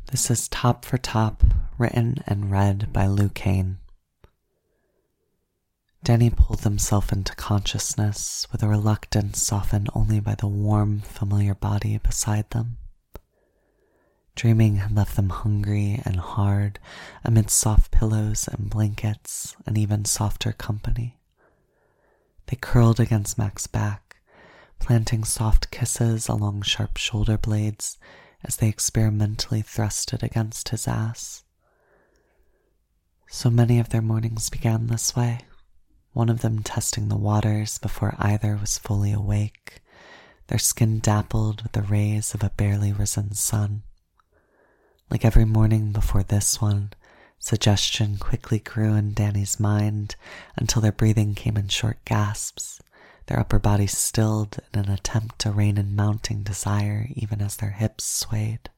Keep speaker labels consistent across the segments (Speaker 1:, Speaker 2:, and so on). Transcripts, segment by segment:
Speaker 1: This is Top for Top, written and read by Lou Kane. Danny pulled himself into consciousness with a reluctance softened only by the warm, familiar body beside them. Dreaming had left them hungry and hard amid soft pillows and blankets and even softer company. They curled against Mac's back, planting soft kisses along sharp shoulder blades as they experimentally thrusted against his ass. So many of their mornings began this way, one of them testing the waters before either was fully awake, their skin dappled with the rays of a barely risen sun. Like every morning before this one, suggestion quickly grew in Danny's mind until their breathing came in short gasps, their upper bodies stilled in an attempt to rein in mounting desire even as their hips swayed.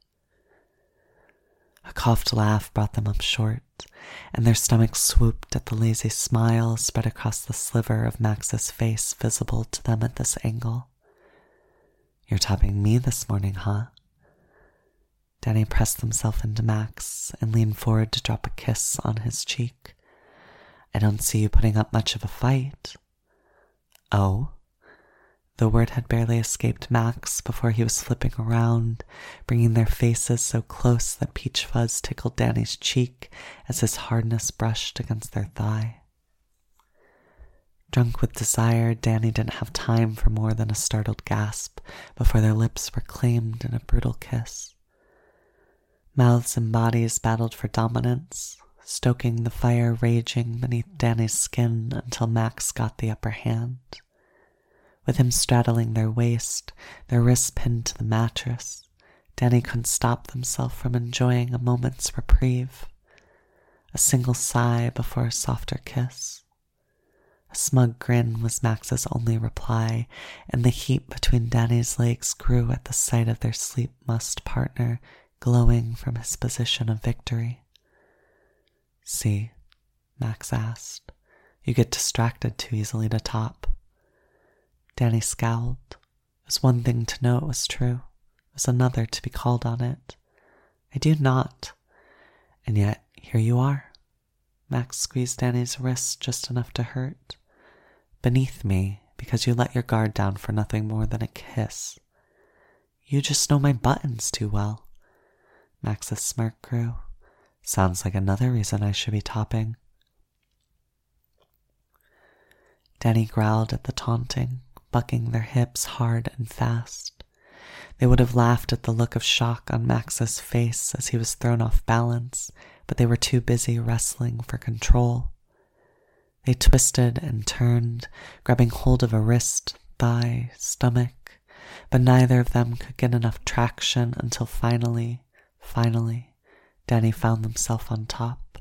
Speaker 1: A coughed laugh brought them up short, and their stomachs swooped at the lazy smile spread across the sliver of Max's face visible to them at this angle. "You're topping me this morning, huh?" Danny pressed himself into Max and leaned forward to drop a kiss on his cheek. "I don't see you putting up much of a fight." "Oh?" The word had barely escaped Max before he was flipping around, bringing their faces so close that peach fuzz tickled Danny's cheek as his hardness brushed against their thigh. Drunk with desire, Danny didn't have time for more than a startled gasp before their lips were claimed in a brutal kiss. Mouths and bodies battled for dominance, stoking the fire raging beneath Danny's skin until Max got the upper hand. With him straddling their waist, their wrists pinned to the mattress, Danny couldn't stop himself from enjoying a moment's reprieve. A single sigh before a softer kiss. A smug grin was Max's only reply, and the heat between Danny's legs grew at the sight of their sleep-mussed partner glowing from his position of victory. "See," Max asked, "you get distracted too easily to top." Danny scowled. It was one thing to know it was true. It was another to be called on it. "I do not. And yet, here you are." Max squeezed Danny's wrist just enough to hurt. "Beneath me, because you let your guard down for nothing more than a kiss." "You just know my buttons too well." Max's smirk grew. "Sounds like another reason I should be topping." Danny growled at the taunting, bucking their hips hard and fast. They would have laughed at the look of shock on Max's face as he was thrown off balance, but they were too busy wrestling for control. They twisted and turned, grabbing hold of a wrist, thigh, stomach, but neither of them could get enough traction until finally, Danny found himself on top.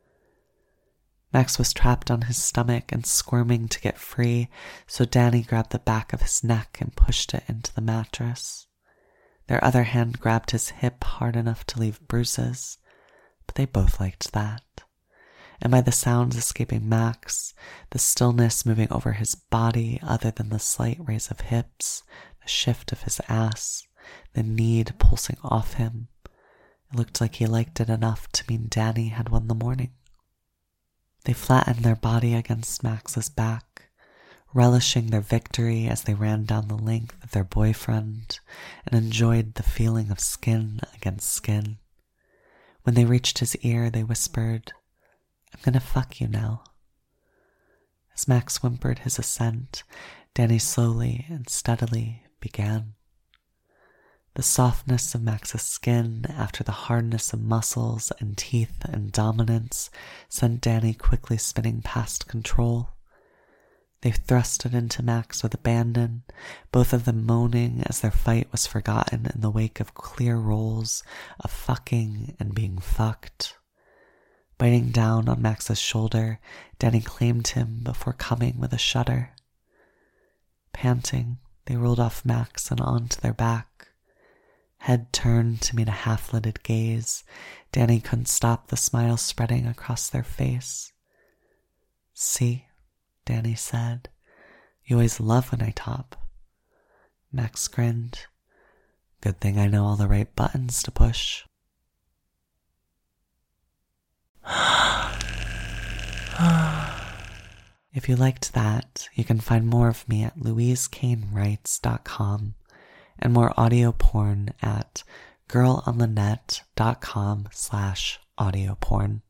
Speaker 1: Max was trapped on his stomach and squirming to get free, so Danny grabbed the back of his neck and pushed it into the mattress. Their other hand grabbed his hip hard enough to leave bruises, but they both liked that. And by the sounds escaping Max, the stillness moving over his body other than the slight raise of hips, the shift of his ass, the need pulsing off him, it looked like he liked it enough to mean Danny had won the morning. They flattened their body against Max's back, relishing their victory as they ran down the length of their boyfriend and enjoyed the feeling of skin against skin. When they reached his ear, they whispered, "I'm gonna fuck you now." As Max whimpered his assent, Danny slowly and steadily began. The softness of Max's skin after the hardness of muscles and teeth and dominance sent Danny quickly spinning past control. They thrusted into Max with abandon, both of them moaning as their fight was forgotten in the wake of clear rolls of fucking and being fucked. Biting down on Max's shoulder, Danny claimed him before coming with a shudder. Panting, they rolled off Max and onto their back. Head turned to meet a half-lidded gaze, Danny couldn't stop the smile spreading across their face. "See," Danny said, "you always love when I top." Max grinned. "Good thing I know all the right buttons to push." If you liked that, you can find more of me at louisekainwrites.com and more audio porn at girlonthenet.com/audio porn.